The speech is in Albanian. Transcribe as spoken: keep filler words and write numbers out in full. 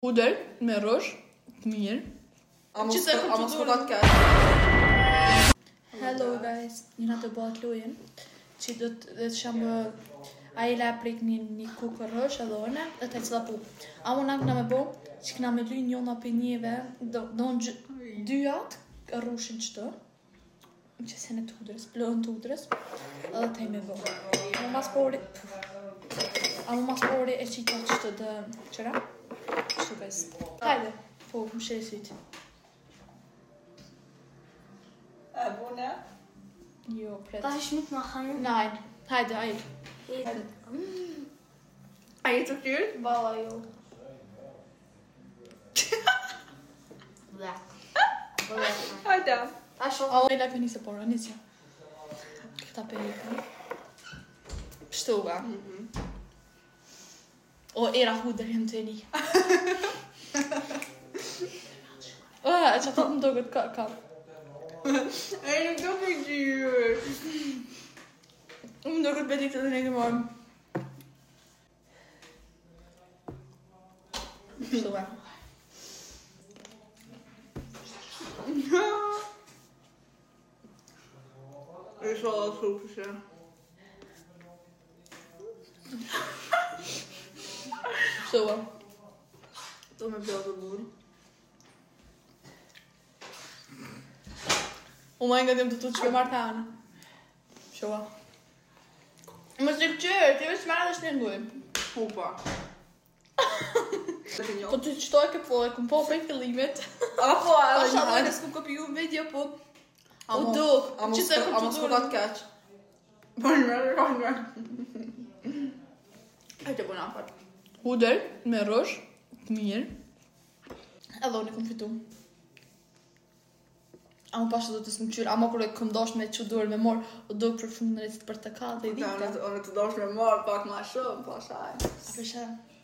Puder me rrush, të mirë. A mos Qëse a mos procedurën- fokat kaç. Hello guys, jena të bëhat lujen që do të dhe të shambë a i la prik një, një kukë rrësh edhe one dhe të cila pu. A më nakë në me bo që këna me luj njona për njeve do, do në gjë- dyat rrushin qëtë që se në të udrës, plën të udrës edhe të i me bo. A më mas pori A më mas pori e qita qëtë dhe qëra? Qëtë pes. Hajde, po, më shërë sytë. E bune? Jo, pret. Das ist mit machen. Nein, hajde, hajde. Hajde. A je të kyrë? Balla jo. Bla. Bla. Hajde. Das schon. A la për njëse por, njësja. Këta për jekën. Pështu, ba. O, era huder jem të një. O, e që të më doget ka, ka. E nuk do për gjyrë. Më doget bedit edhe në këmorë. Pështu, ba. E shë alla super që. Pështu, ba. Do me bjallë të burë. O, ma nga dim të të që ke marrë të anë. Pështu, ba. Më së qërë, ti vështë marrë dhe shtë një ngujmë. Pupa. Të Po ty qëtoj ke po, e këm po për fillimit. Apo Pa edhe shaloj një. në s'ku kopiju në video, po... A U mos- do, a mos që se a mos fokat kaç. Bën me, bën me. Hajde bu nafar. Huder, me rrush, të mirë. Edhe unë e kom fitu. A më pashtë do të s'më qyrë, ama kur e kom dosh me që durë me morë, o do për shumë në recit për të ka dhe i Ta, dita. unë të dosh me marë pak ma shumë, pa shaj. A për shë?